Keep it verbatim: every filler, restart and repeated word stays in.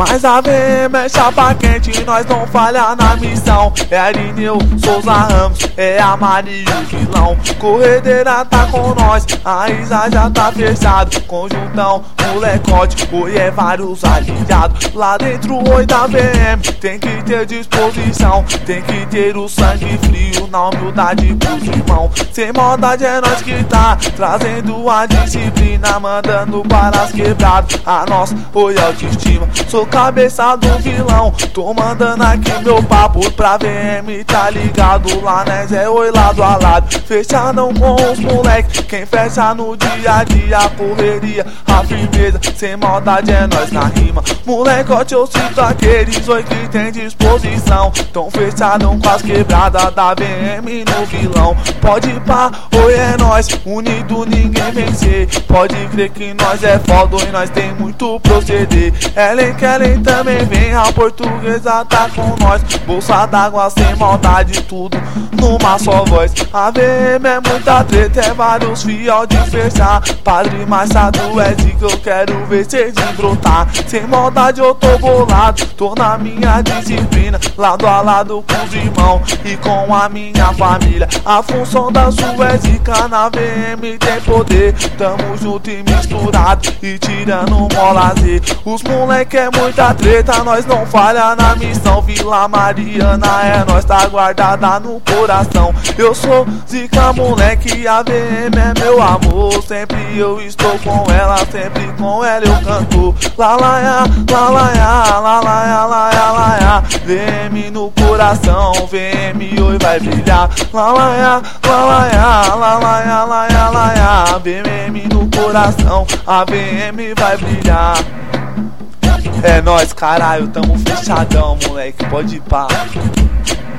Mas a V M é chapa quente, nós não falha na missão. É Arineu, Souza Ramos, é a Maria o vilão. Corredeira tá com nós, a Isa já tá fechado. Conjuntão, molecote, oi é vários aliados. Lá dentro, oi da V M, tem que ter disposição. Tem que ter o sangue frio na humildade pros irmãos. Sem maldade é nós que tá trazendo a disciplina, mandando para as quebradas a nossa oi autoestima. Sou cabeça do vilão, tô mandando aqui meu papo pra V M, tá ligado? Lá nós é oi lado a lado, fechadão com os moleques. Quem fecha no dia a dia, a correria, a firmeza, sem maldade é nós na rima. Molecote, eu cito aqueles oi que tem disposição, tão fechadão com as quebradas da V M no vilão. Pode ir pá, oi é nós, unido ninguém vencer. Pode crer que nós é foda e nós tem muito proceder. Ellen Kellen também vem, a portuguesa tá com nós. Bolsa d'água sem maldade, tudo numa só voz. A V M é muita treta, é vários fiel de fechar. Padre Machado é de que eu quero ver cês brotar. Sem maldade eu tô bolado, tô na minha disciplina, lado a lado com os irmãos e com a minha família. A função da sua é zica, na V M tem poder. Tamo junto e misturado e tirando mó lazer. Os moleque é muita treta, nós não falha na missão. Vila Mariana é nós, tá guardada no coração. Eu sou zica moleque, a V M é meu amor. Sempre eu estou com ela, sempre com ela eu canto. Lalaia, lalaia, lalaia, lalaia, lalaia. V M no coração, V M hoje vai brilhar. Lalaia, lalaia, lalaia, lalaia, lalaia. V M no coração, a V M vai brilhar. É nóis, caralho, tamo fechadão, moleque, pode ir pá.